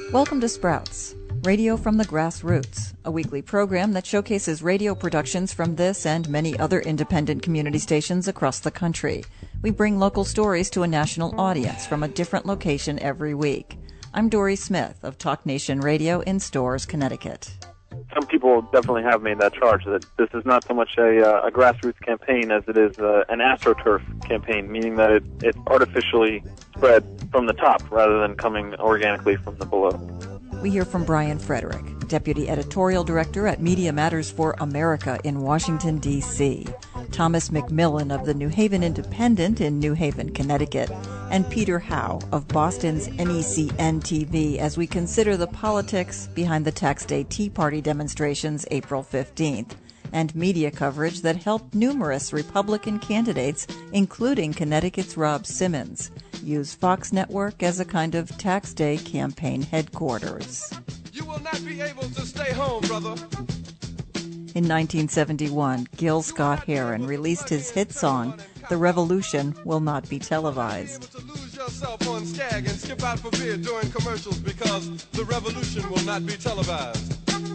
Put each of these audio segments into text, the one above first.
Welcome to Sprouts, radio from the grassroots, a weekly program that showcases radio productions from this and many other independent community stations across the country. We bring local stories to a national audience from a different location every week. I'm Dory Smith of Talk Nation Radio in Storrs, Connecticut. Some people definitely have made that charge that this is not so much a grassroots campaign as it is an AstroTurf campaign, meaning that it artificially spread from the top rather than coming organically from the below. We hear from Brian Frederick, Deputy Editorial Director at Media Matters for America in Washington, D.C., Thomas McMillan of the New Haven Independent in New Haven, Connecticut, and Peter Howe of Boston's NECN-TV as we consider the politics behind the Tax Day Tea Party demonstrations April 15th and media coverage that helped numerous Republican candidates, including Connecticut's Rob Simmons, use Fox Network as a kind of Tax Day campaign headquarters. You will not be able to stay home, brother. In 1971, Gil Scott-Heron released his hit song, The Revolution Will Not Be Televised. To lose yourself on Skag and skip out for beer during commercials because the revolution will not be televised.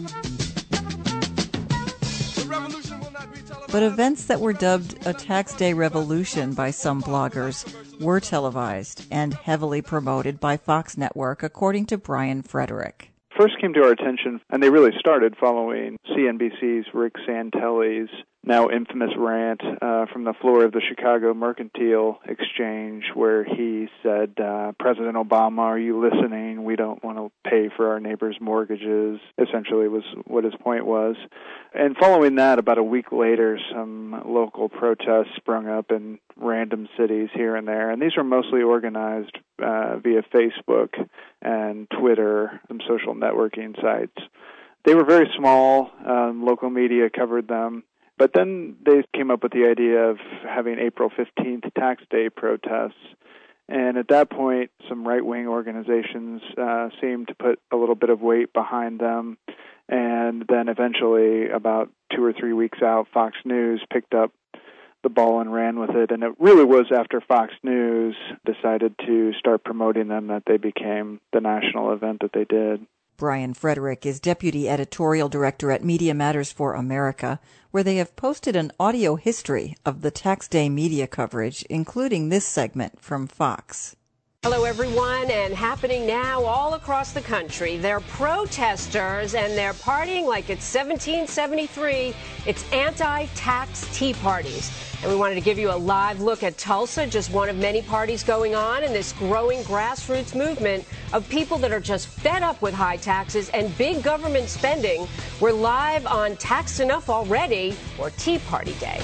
The revolution will not be televised. But events that were dubbed a Tax Day revolution by some bloggers were televised and heavily promoted by Fox Network, according to Brian Frederick. First came to our attention, and they really started following CNBC's Rick Santelli's now infamous rant from the floor of the Chicago Mercantile Exchange, where he said, President Obama, are you listening? We don't want to pay for our neighbors' mortgages, essentially was what his point was. And following that, about a week later, some local protests sprung up in random cities here and there, and these were mostly organized via Facebook and Twitter, some social networking sites. They were very small. Local media covered them. But then they came up with the idea of having April 15th Tax Day protests. And at that point, some right-wing organizations seemed to put a little bit of weight behind them. And then eventually, about 2 or 3 weeks out, Fox News picked up the ball and ran with it. And it really was after Fox News decided to start promoting them that they became the national event that they did. Brian Frederick is Deputy Editorial Director at Media Matters for America, where they have posted an audio history of the Tax Day media coverage, including this segment from Fox. Hello, everyone, and happening now all across the country. They're protesters, and they're partying like it's 1773. It's anti-tax tea parties. And we wanted to give you a live look at Tulsa, just one of many parties going on in this growing grassroots movement of people that are just fed up with high taxes and big government spending. We're live on Taxed Enough Already, or Tea Party Day.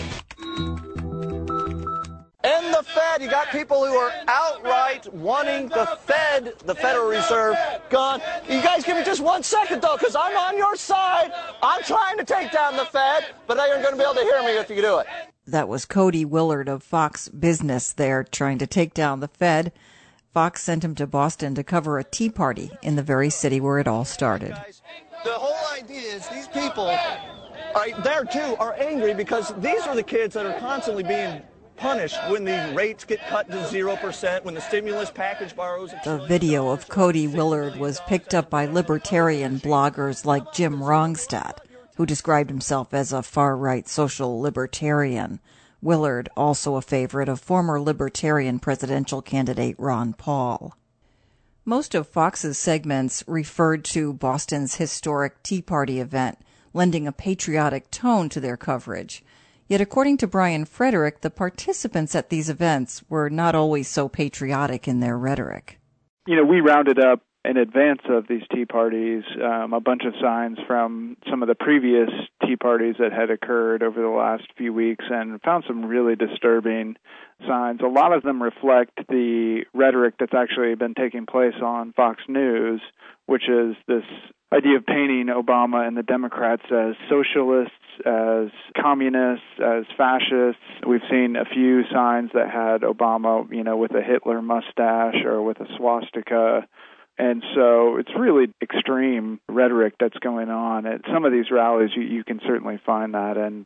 In the Fed, you got people who are outright wanting the Fed, the Federal Reserve, gone. You guys give me just 1 second, though, because I'm on your side. I'm trying to take down the Fed, but now you're going to be able to hear me if you do it. That was Cody Willard of Fox Business there trying to take down the Fed. Fox sent him to Boston to cover a tea party in the very city where it all started. The whole idea is these people, there too, are angry because these are the kids that are constantly being punished when the rates get cut to 0%, when the stimulus package borrows. The video of Cody Willard was picked up by libertarian bloggers like Jim Rongstadt, who described himself as a far-right social libertarian. Willard, also a favorite of former Libertarian presidential candidate Ron Paul. Most of Fox's segments referred to Boston's historic Tea Party event, lending a patriotic tone to their coverage. Yet according to Brian Frederick, the participants at these events were not always so patriotic in their rhetoric. We rounded up in advance of these tea parties a bunch of signs from some of the previous tea parties that had occurred over the last few weeks and found some really disturbing signs. A lot of them reflect the rhetoric that's actually been taking place on Fox News, which is this idea of painting Obama and the Democrats as socialists, as communists, as fascists. We've seen a few signs that had Obama, with a Hitler mustache or with a swastika. And so it's really extreme rhetoric that's going on. At some of these rallies, you can certainly find that. And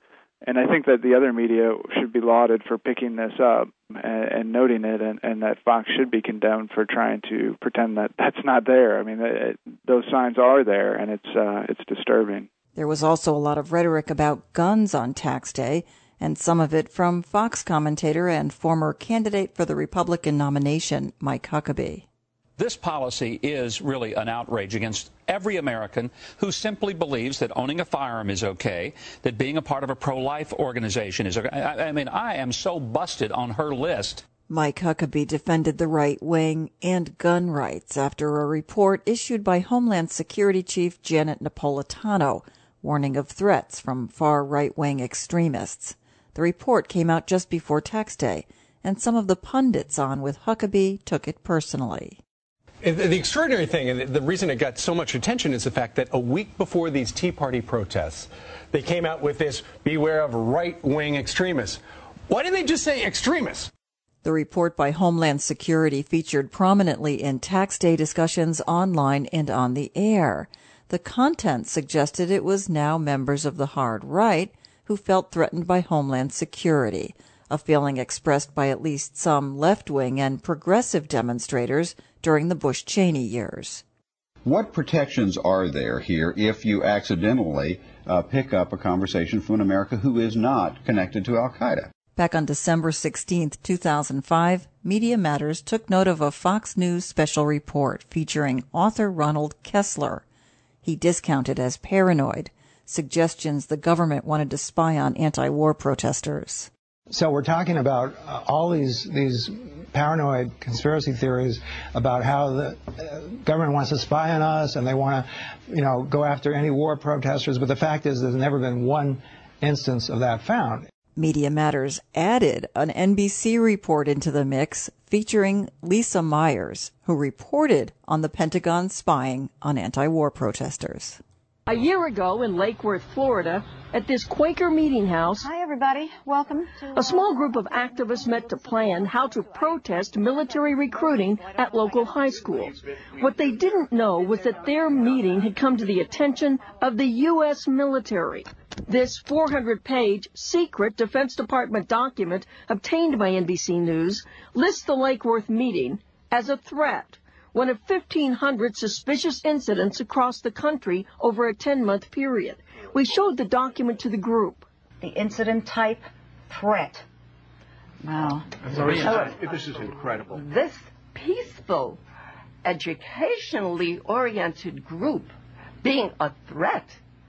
And I think that the other media should be lauded for picking this up and noting it, and that Fox should be condemned for trying to pretend that that's not there. I mean, those signs are there, and it's disturbing. There was also a lot of rhetoric about guns on tax day, and some of it from Fox commentator and former candidate for the Republican nomination, Mike Huckabee. This policy is really an outrage against every American who simply believes that owning a firearm is okay, that being a part of a pro-life organization is okay. I mean, I am so busted on her list. Mike Huckabee defended the right wing and gun rights after a report issued by Homeland Security Chief Janet Napolitano, warning of threats from far right-wing extremists. The report came out just before tax day, and some of the pundits on with Huckabee took it personally. The extraordinary thing, and the reason it got so much attention, is the fact that a week before these Tea Party protests, they came out with this, beware of right-wing extremists. Why didn't they just say extremists? The report by Homeland Security featured prominently in tax day discussions online and on the air. The content suggested it was now members of the hard right who felt threatened by Homeland Security, a feeling expressed by at least some left-wing and progressive demonstrators during the Bush-Cheney years. What protections are there here if you accidentally pick up a conversation from an America who is not connected to al-Qaeda? Back on December 16, 2005, Media Matters took note of a Fox News special report featuring author Ronald Kessler. He discounted as paranoid suggestions the government wanted to spy on anti-war protesters. So we're talking about all these paranoid conspiracy theories about how the government wants to spy on us and they want to, go after any war protesters. But the fact is there's never been one instance of that found. Media Matters added an NBC report into the mix featuring Lisa Myers, who reported on the Pentagon spying on anti-war protesters. A year ago in Lake Worth, Florida, at this Quaker meeting house, hi everybody, welcome. A small group of activists met to plan how to protest military recruiting at local high schools. What they didn't know was that their meeting had come to the attention of the U.S. military. This 400-page secret Defense Department document obtained by NBC News lists the Lake Worth meeting as a threat, one of 1,500 suspicious incidents across the country over a 10-month period. We showed the document to the group. The incident type, threat. Wow. This is incredible. This peaceful, educationally oriented group being a threat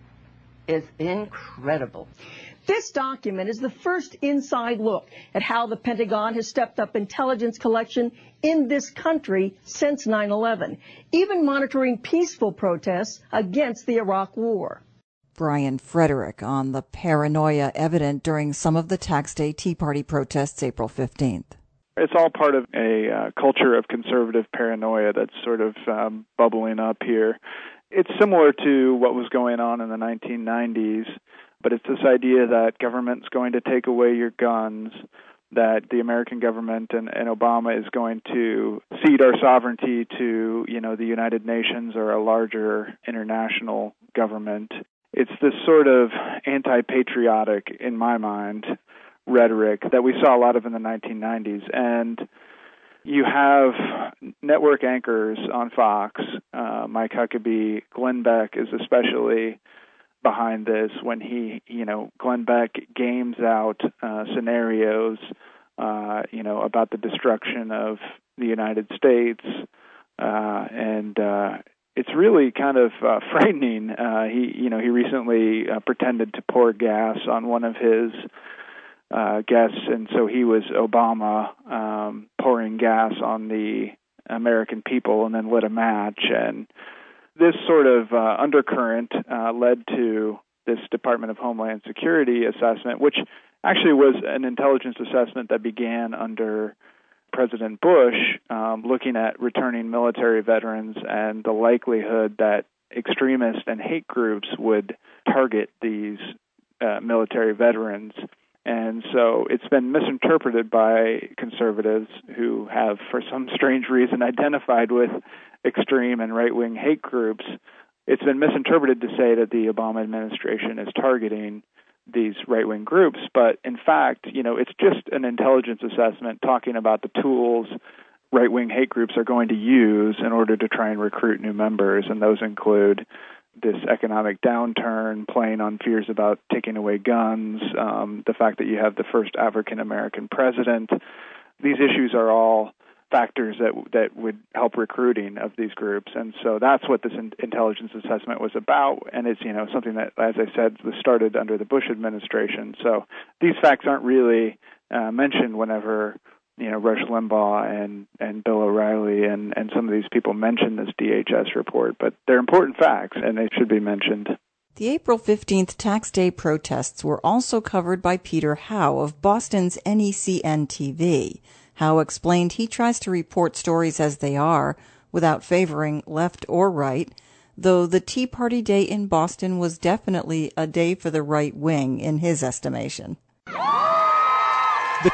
is incredible. This document is the first inside look at how the Pentagon has stepped up intelligence collection in this country since 9/11, even monitoring peaceful protests against the Iraq War. Brian Frederick on the paranoia evident during some of the tax day Tea Party protests April 15th. It's all part of a culture of conservative paranoia that's sort of bubbling up here. It's similar to what was going on in the 1990s, but it's this idea that government's going to take away your guns, that the American government and Obama is going to cede our sovereignty to, the United Nations or a larger international government. It's this sort of anti-patriotic, in my mind, rhetoric that we saw a lot of in the 1990s. And you have network anchors on Fox, Mike Huckabee, Glenn Beck is especially behind this when Glenn Beck games out scenarios, about the destruction of the United States, and it's really kind of frightening. He recently pretended to pour gas on one of his guests, and so he was Obama pouring gas on the American people and then lit a match. And this sort of undercurrent led to this Department of Homeland Security assessment, which actually was an intelligence assessment that began under President Bush, looking at returning military veterans and the likelihood that extremist and hate groups would target these military veterans. And so it's been misinterpreted by conservatives who have, for some strange reason, identified with extreme and right-wing hate groups. It's been misinterpreted to say that the Obama administration is targeting these right-wing groups, but in fact, it's just an intelligence assessment talking about the tools right-wing hate groups are going to use in order to try and recruit new members, and those include this economic downturn, playing on fears about taking away guns, the fact that you have the first African-American president. These issues are all factors that would help recruiting of these groups, and so that's what this intelligence assessment was about, and it's something that, as I said, was started under the Bush administration. So these facts aren't really mentioned whenever Rush Limbaugh and Bill O'Reilly and some of these people mention this DHS report, but they're important facts and they should be mentioned. The April 15th Tax Day protests were also covered by Peter Howe of Boston's NECN TV. Howe explained he tries to report stories as they are, without favoring left or right, though the Tea Party Day in Boston was definitely a day for the right wing in his estimation. The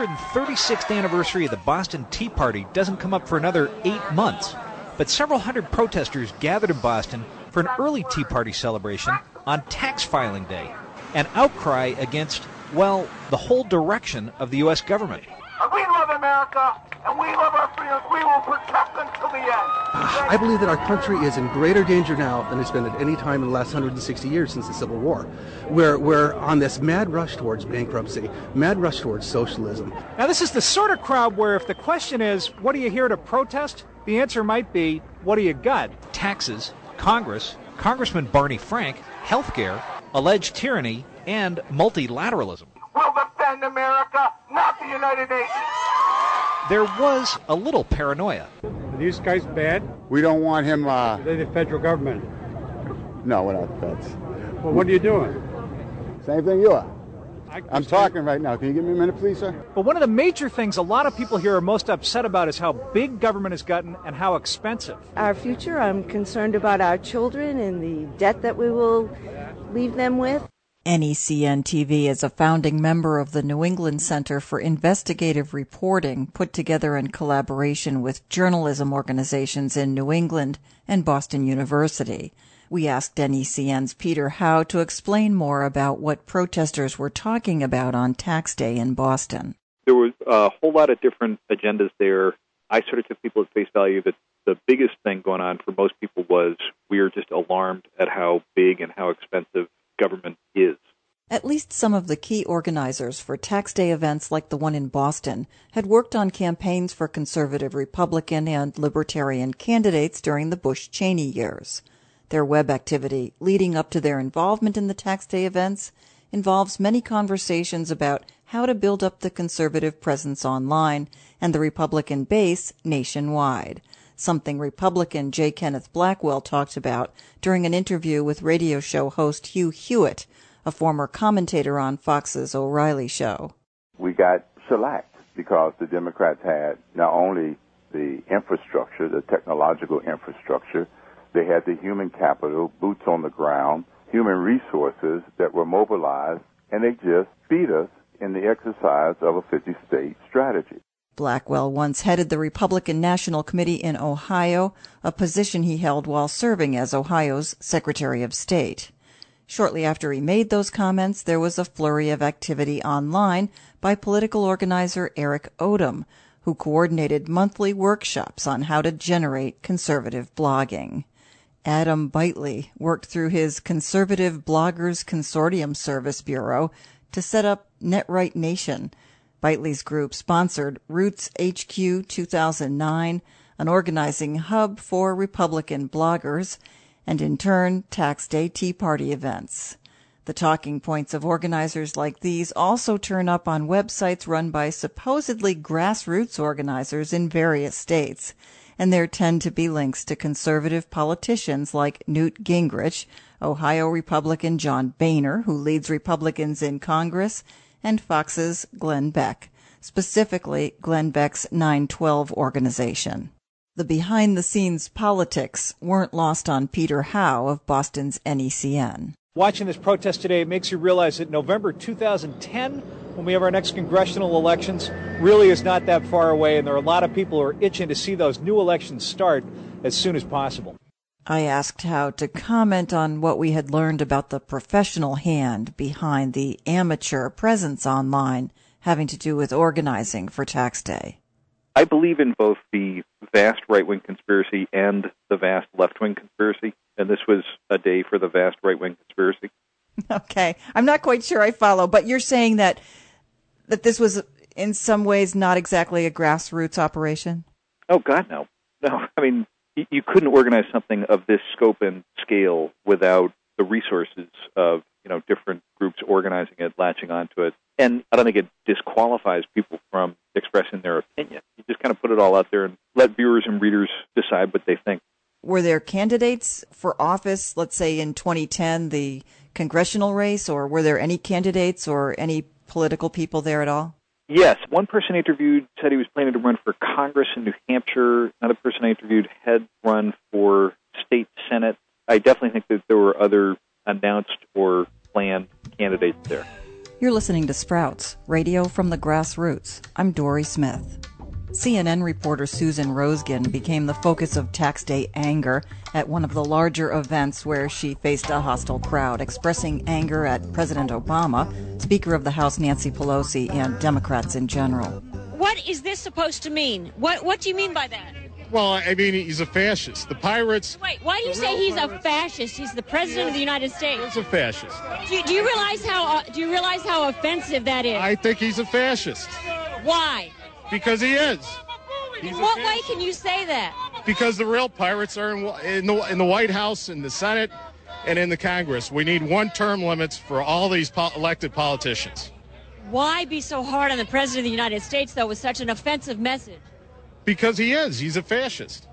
236th anniversary of the Boston Tea Party doesn't come up for another 8 months, but several hundred protesters gathered in Boston for an early Tea Party celebration on tax filing day, an outcry against, well, the whole direction of the U.S. government. We love America, and we love our freedoms. We will protect them to the end. I believe that our country is in greater danger now than it's been at any time in the last 160 years since the Civil War. We're on this mad rush towards bankruptcy, mad rush towards socialism. Now, this is the sort of crowd where if the question is, what are you here to protest? The answer might be, what do you got? Taxes, Congress, Congressman Barney Frank, healthcare, alleged tyranny, and multilateralism. We'll defend America, not the United Nations. There was a little paranoia. Are these guys bad? We don't want him... Are they the federal government? No, we're not the feds. Well, what are you doing? Same thing you are. I'm talking right now. Can you give me a minute, please, sir? But one of the major things a lot of people here are most upset about is how big government has gotten and how expensive. Our future, I'm concerned about our children and the debt that we will leave them with. NECN TV is a founding member of the New England Center for Investigative Reporting, put together in collaboration with journalism organizations in New England and Boston University. We asked NECN's Peter Howe to explain more about what protesters were talking about on Tax Day in Boston. There was a whole lot of different agendas there. I sort of took people at face value that the biggest thing going on for most people was we are just alarmed at how big and how expensive government is. At least some of the key organizers for Tax Day events like the one in Boston had worked on campaigns for conservative Republican and Libertarian candidates during the Bush-Cheney years. Their web activity leading up to their involvement in the Tax Day events involves many conversations about how to build up the conservative presence online and the Republican base nationwide, something Republican J. Kenneth Blackwell talked about during an interview with radio show host Hugh Hewitt, a former commentator on Fox's O'Reilly show. We got shellacked because the Democrats had not only the infrastructure, the technological infrastructure, they had the human capital, boots on the ground, human resources that were mobilized, and they just beat us in the exercise of a 50-state strategy. Blackwell once headed the Republican National Committee in Ohio, a position he held while serving as Ohio's Secretary of State. Shortly after he made those comments, there was a flurry of activity online by political organizer Eric Odom, who coordinated monthly workshops on how to generate conservative blogging. Adam Bitely worked through his Conservative Bloggers Consortium Service Bureau to set up NetRight Nation. Bitely's group sponsored Roots HQ 2009, an organizing hub for Republican bloggers, and in turn, Tax Day Tea Party events. The talking points of organizers like these also turn up on websites run by supposedly grassroots organizers in various states, and there tend to be links to conservative politicians like Newt Gingrich, Ohio Republican John Boehner, who leads Republicans in Congress, and Fox's Glenn Beck, specifically Glenn Beck's 912 organization. The behind-the-scenes politics weren't lost on Peter Howe of Boston's NECN. Watching this protest today makes you realize that November 2010, when we have our next congressional elections, really is not that far away, and there are a lot of people who are itching to see those new elections start as soon as possible. I asked Howe to comment on what we had learned about the professional hand behind the amateur presence online having to do with organizing for Tax Day. I believe in both the vast right-wing conspiracy and the vast left-wing conspiracy, and this was a day for the vast right-wing conspiracy. Okay. I'm not quite sure I follow, but you're saying that this was in some ways not exactly a grassroots operation? Oh, God, no. No, I mean, you couldn't organize something of this scope and scale without the resources of, different groups organizing it, latching onto it. And I don't think it disqualifies people from expressing their opinion. You just kind of put it all out there and let viewers and readers decide what they think. Were there candidates for office, let's say in 2010, the congressional race, or were there any candidates or any political people there at all? Yes. One person I interviewed said he was planning to run for Congress in New Hampshire. Another person I interviewed had run for state Senate. I definitely think that there were other announced or planned candidates there. You're listening to Sprouts, radio from the grassroots. I'm Dory Smith. CNN reporter Susan Roskin became the focus of Tax Day anger at one of the larger events where she faced a hostile crowd, expressing anger at President Obama, Speaker of the House Nancy Pelosi, and Democrats in general. What is this supposed to mean? What do you mean by that? Well, I mean, he's a fascist. The pirates... Wait, why do you say he's a fascist? He's the president of the United States. He's a fascist. Do you realize how offensive that is? I think he's a fascist. Why? Because he is. In what way can you say that? Because the real pirates are in the White House, in the Senate, and in the Congress. We need one-term limits for all these elected politicians. Why be so hard on the president of the United States, though, with such an offensive message? Because he is. He's a fascist.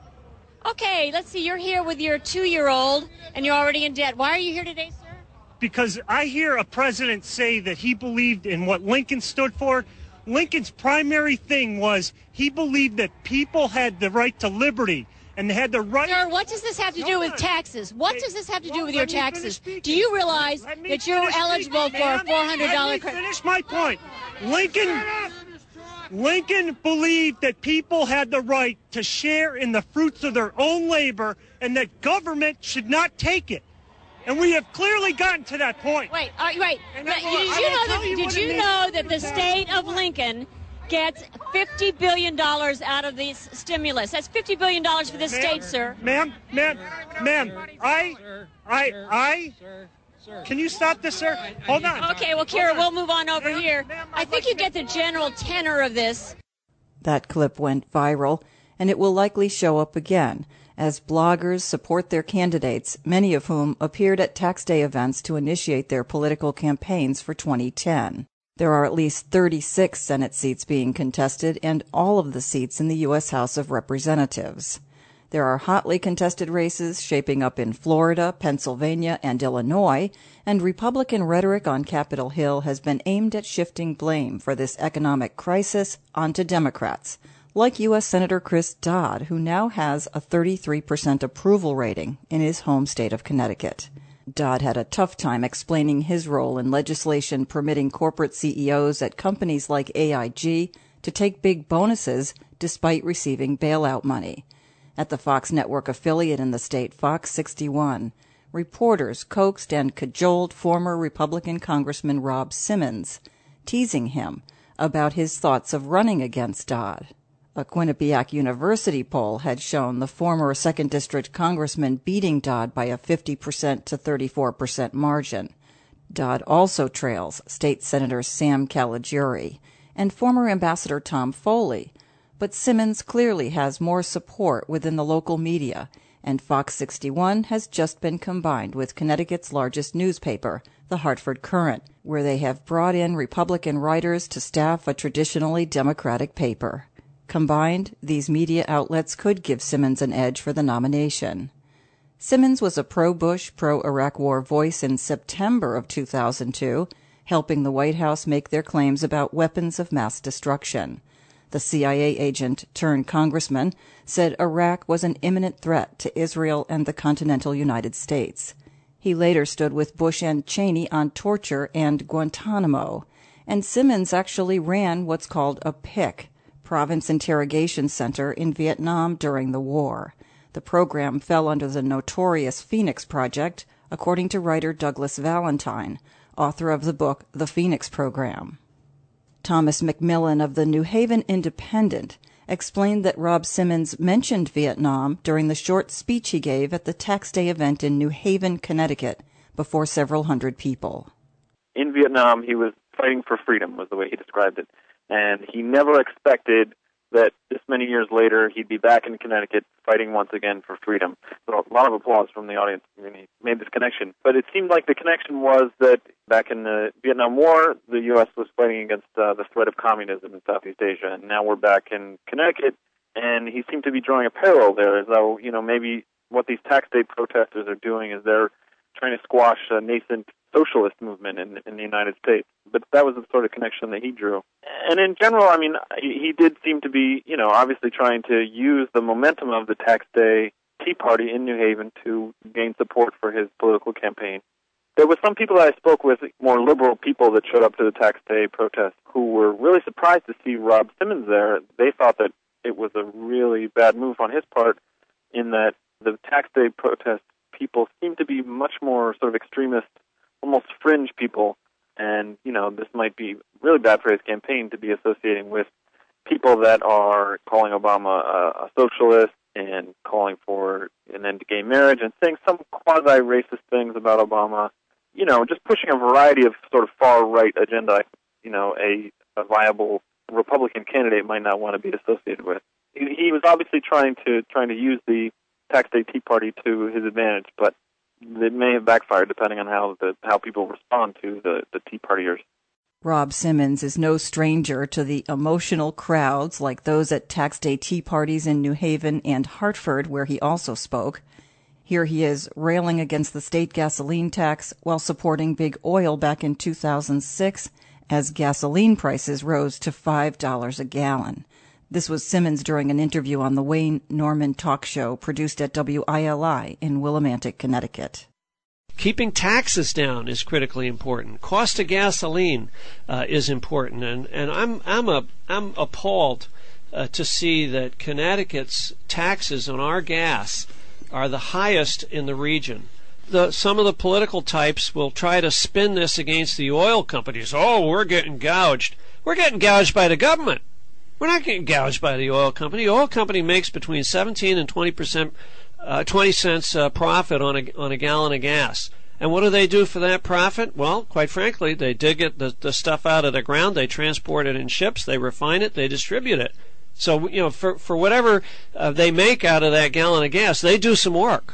Okay, let's see. You're here with your 2-year-old, and you're already in debt. Why are you here today, sir? Because I hear a president say that he believed in what Lincoln stood for. Lincoln's primary thing was he believed that people had the right to liberty and they had the right... Sir, what does this have to do with taxes? What does this have to do with your taxes? Do you realize that you're eligible for a $400 credit? Finish my point. Lincoln believed that people had the right to share in the fruits of their own labor and that government should not take it. And we have clearly gotten to that point. Wait. Did you know that the state of Lincoln gets $50 billion out of this stimulus? That's $50 billion for this state, sir. Ma'am, can you stop this, sir? Hold on. Okay, well, Kira, we'll move on over here. I think you get the general tenor of this. That clip went viral, and it will likely show up again as bloggers support their candidates, many of whom appeared at Tax Day events to initiate their political campaigns for 2010. There are at least 36 Senate seats being contested and all of the seats in the U.S. House of Representatives. There are hotly contested races shaping up in Florida, Pennsylvania, and Illinois, and Republican rhetoric on Capitol Hill has been aimed at shifting blame for this economic crisis onto Democrats, like U.S. Senator Chris Dodd, who now has a 33% approval rating in his home state of Connecticut. Dodd had a tough time explaining his role in legislation permitting corporate CEOs at companies like AIG to take big bonuses despite receiving bailout money. At the Fox network affiliate in the state, Fox 61, reporters coaxed and cajoled former Republican Congressman Rob Simmons, teasing him about his thoughts of running against Dodd. A Quinnipiac University poll had shown the former 2nd District Congressman beating Dodd by a 50% to 34% margin. Dodd also trails State Senator Sam Caligiuri and former Ambassador Tom Foley, but Simmons clearly has more support within the local media, and Fox 61 has just been combined with Connecticut's largest newspaper, the Hartford Courant, where they have brought in Republican writers to staff a traditionally Democratic paper. Combined, these media outlets could give Simmons an edge for the nomination. Simmons was a pro-Bush, pro-Iraq War voice in September of 2002, helping the White House make their claims about weapons of mass destruction. The CIA agent turned congressman said Iraq was an imminent threat to Israel and the continental United States. He later stood with Bush and Cheney on torture and Guantanamo, and Simmons actually ran what's called a PIC, Province Interrogation Center, in Vietnam during the war. The program fell under the notorious Phoenix Project, according to writer Douglas Valentine, author of the book The Phoenix Program. Thomas McMillan of the New Haven Independent explained that Rob Simmons mentioned Vietnam during the short speech he gave at the Tax Day event in New Haven, Connecticut, before several hundred people. In Vietnam, he was fighting for freedom, was the way he described it. And he never expected that this many years later he'd be back in Connecticut fighting once again for freedom. So a lot of applause from the audience when he made this connection. But it seemed like the connection was that back in the Vietnam War, the U.S. was fighting against the threat of communism in Southeast Asia. And now we're back in Connecticut, and he seemed to be drawing a parallel there, as though, maybe what these tax day protesters are doing is they're trying to squash a nascent socialist movement in the United States. But that was the sort of connection that he drew. And in general, he did seem to be, obviously trying to use the momentum of the Tax Day Tea Party in New Haven to gain support for his political campaign. There were some people that I spoke with, more liberal people that showed up to the Tax Day protest, who were really surprised to see Rob Simmons there. They thought that it was a really bad move on his part, in that the Tax Day protest people seem to be much more sort of extremist, almost fringe people, and, this might be really bad for his campaign to be associating with people that are calling Obama a socialist and calling for an end to gay marriage and saying some quasi-racist things about Obama, just pushing a variety of sort of far-right agenda, a viable Republican candidate might not want to be associated with. He was obviously trying to use the Tax Day Tea Party to his advantage, but it may have backfired depending on how people respond to the Tea Partiers. Rob Simmons is no stranger to the emotional crowds like those at Tax Day Tea Parties in New Haven and Hartford, where he also spoke. Here he is railing against the state gasoline tax while supporting big oil back in 2006 as gasoline prices rose to $5 a gallon. This was Simmons during an interview on the Wayne Norman talk show produced at WILI in Willimantic, Connecticut. Keeping taxes down is critically important. Cost of gasoline is important, and I'm appalled to see that Connecticut's taxes on our gas are the highest in the region. Some of the political types will try to spin this against the oil companies. Oh, we're getting gouged. We're getting gouged by the government. We're not getting gouged by the oil company. The oil company makes between 17 and 20 cents profit on a gallon of gas. And what do they do for that profit? Well, quite frankly, they dig the stuff out of the ground, they transport it in ships, they refine it, they distribute it. So, for whatever they make out of that gallon of gas, they do some work.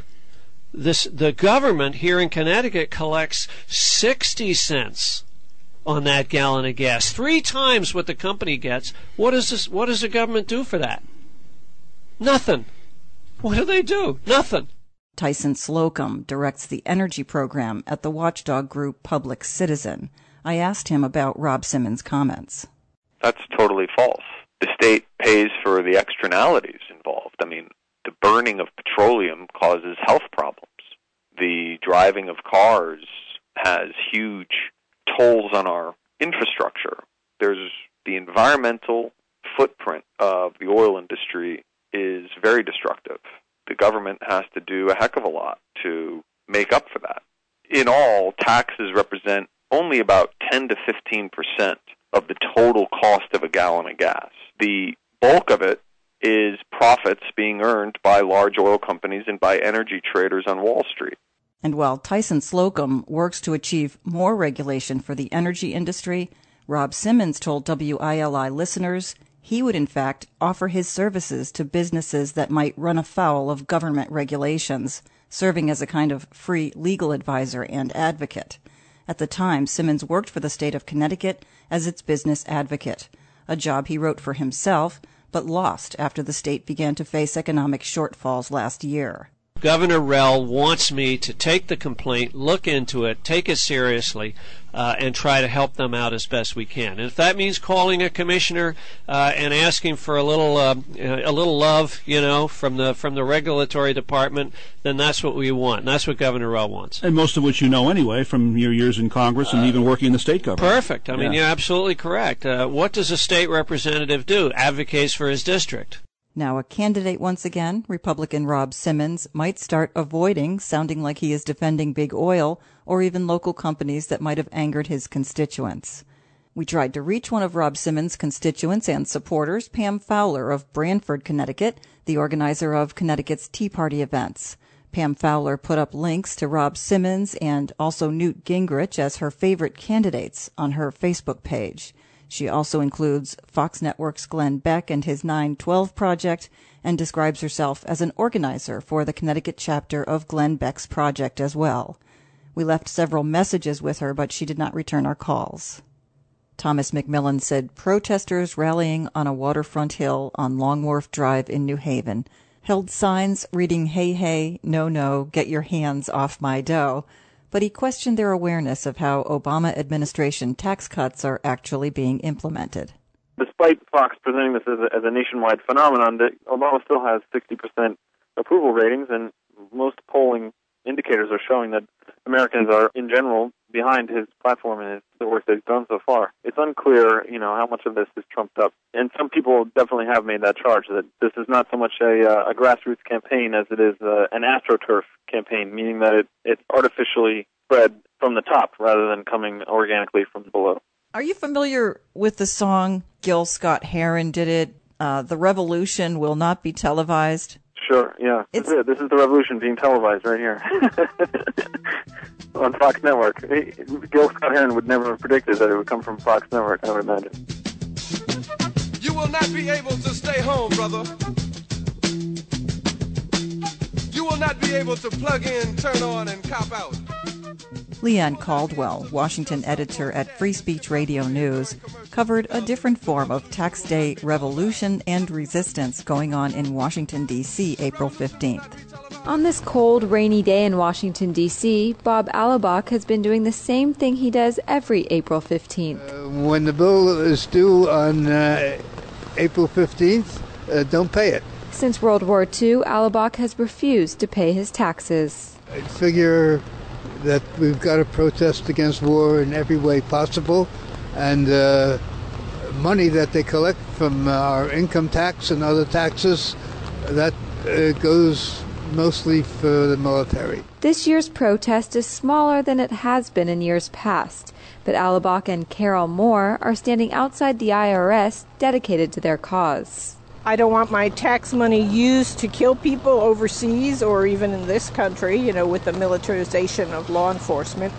The government here in Connecticut collects 60 cents on that gallon of gas, 3 times what the company gets. What does the government do for that? Nothing. What do they do? Nothing. Tyson Slocum directs the energy program at the watchdog group Public Citizen. I asked him about Rob Simmons' comments. That's totally false. The state pays for the externalities involved. The burning of petroleum causes health problems. The driving of cars has huge tolls on our infrastructure. There's the environmental footprint of the oil industry is very destructive. The government has to do a heck of a lot to make up for that. In all, taxes represent only about 10 to 15% of the total cost of a gallon of gas. The bulk of it is profits being earned by large oil companies and by energy traders on Wall Street. And while Tyson Slocum works to achieve more regulation for the energy industry, Rob Simmons told WILI listeners he would in fact offer his services to businesses that might run afoul of government regulations, serving as a kind of free legal advisor and advocate. At the time, Simmons worked for the state of Connecticut as its business advocate, a job he wrote for himself, but lost after the state began to face economic shortfalls last year. Governor Rell wants me to take the complaint, look into it, take it seriously, and try to help them out as best we can. And if that means calling a commissioner and asking for a little love, from the regulatory department, then that's what we want. And that's what Governor Rell wants. And most of which you know anyway from your years in Congress and even working in the state government. Perfect. You're absolutely correct. What does a state representative do? Advocates for his district. Now a candidate once again, Republican Rob Simmons, might start avoiding sounding like he is defending big oil or even local companies that might have angered his constituents. We tried to reach one of Rob Simmons' constituents and supporters, Pam Fowler of Branford, Connecticut, the organizer of Connecticut's Tea Party events. Pam Fowler put up links to Rob Simmons and also Newt Gingrich as her favorite candidates on her Facebook page. She also includes Fox Network's Glenn Beck and his 9/12 project and describes herself as an organizer for the Connecticut chapter of Glenn Beck's project as well. We left several messages with her, but she did not return our calls. Thomas McMillan said protesters rallying on a waterfront hill on Long Wharf Drive in New Haven held signs reading, "Hey, hey, no, no, get your hands off my dough," but he questioned their awareness of how Obama administration tax cuts are actually being implemented. Despite Fox presenting this as a nationwide phenomenon, Obama still has 60% approval ratings, and most polling indicators are showing that Americans are, in general, behind his platform and the work that he's done so far. It's unclear, how much of this is trumped up. And some people definitely have made that charge, that this is not so much a grassroots campaign as it is an AstroTurf campaign, meaning that it's artificially spread from the top rather than coming organically from below. Are you familiar with the song Gil Scott-Heron did it, "The Revolution Will Not Be Televised"? Sure, yeah. This is the revolution being televised right here on Fox Network. Gil Scott-Heron would never have predicted that it would come from Fox Network, I would imagine. You will not be able to stay home, brother. You will not be able to plug in, turn on, and cop out. Leanne Caldwell, Washington editor at Free Speech Radio News, covered a different form of tax day revolution and resistance going on in Washington, D.C. April 15th. On this cold, rainy day in Washington, D.C., Bob Alabak has been doing the same thing he does every April 15th. When the bill is due on April 15th, don't pay it. Since World War II, Alabak has refused to pay his taxes. I figure that we've got to protest against war in every way possible, and money that they collect from our income tax and other taxes, that goes mostly for the military. This year's protest is smaller than it has been in years past, but Alabak and Carol Moore are standing outside the IRS dedicated to their cause. I don't want my tax money used to kill people overseas or even in this country, with the militarization of law enforcement.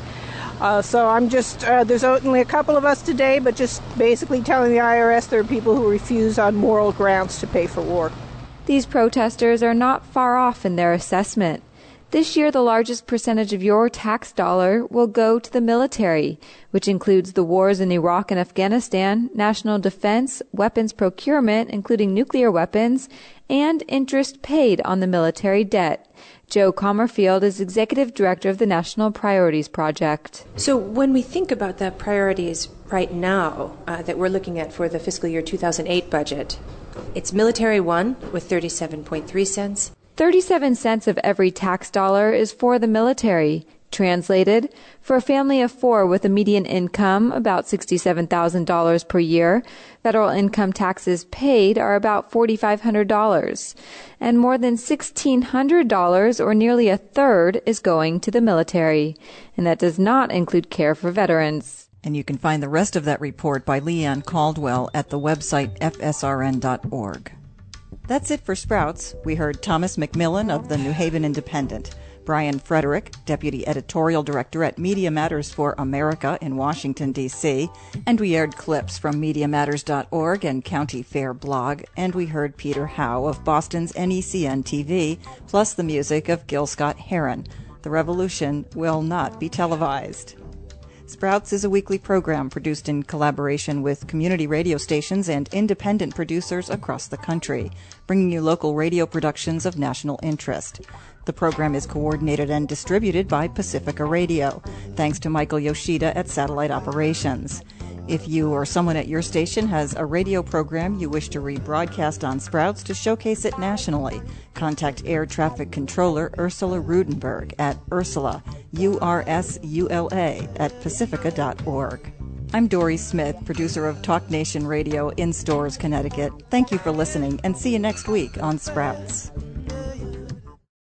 So I'm just, there's only a couple of us today, but just basically telling the IRS there are people who refuse on moral grounds to pay for war. These protesters are not far off in their assessment. This year, the largest percentage of your tax dollar will go to the military, which includes the wars in Iraq and Afghanistan, national defense, weapons procurement, including nuclear weapons, and interest paid on the military debt. Joe Comerfield is executive director of the National Priorities Project. So when we think about the priorities right now that we're looking at for the fiscal year 2008 budget, it's military one with 37.3 cents. 37 cents of every tax dollar is for the military. Translated, for a family of four with a median income about $67,000 per year, federal income taxes paid are about $4,500, and more than $1,600, or nearly a third, is going to the military. And that does not include care for veterans. And you can find the rest of that report by Leanne Caldwell at the website fsrn.org. That's it for Sprouts. We heard Thomas McMillan of the New Haven Independent, Brian Frederick, Deputy Editorial Director at Media Matters for America in Washington, D.C., and we aired clips from MediaMatters.org and County Fair blog, and we heard Peter Howe of Boston's NECN TV, plus the music of Gil Scott-Heron. The revolution will not be televised. Sprouts is a weekly program produced in collaboration with community radio stations and independent producers across the country, bringing you local radio productions of national interest. The program is coordinated and distributed by Pacifica Radio, thanks to Michael Yoshida at Satellite Operations. If you or someone at your station has a radio program you wish to rebroadcast on Sprouts to showcase it nationally, contact Air Traffic Controller Ursula Rudenberg at Ursula, URSULA, at Pacifica.org. I'm Dory Smith, producer of Talk Nation Radio in Storrs, Connecticut. Thank you for listening, and see you next week on Sprouts.